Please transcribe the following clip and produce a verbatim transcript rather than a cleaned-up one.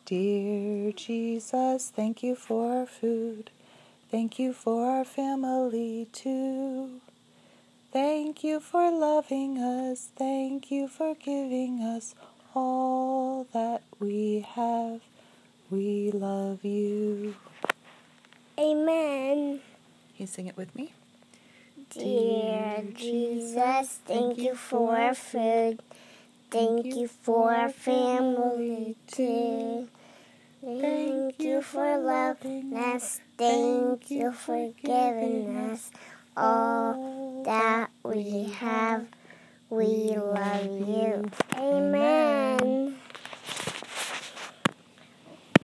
Dear Jesus, thank you for our food. Thank you for our family too. Thank you for loving us. Thank you for giving us all that we have. We love you. Amen. Can you sing it with me? Dear Jesus, thank you for our food. Thank you for our family too. Thank you for loving us. Thank you for giving us all that we have. We love you. Amen.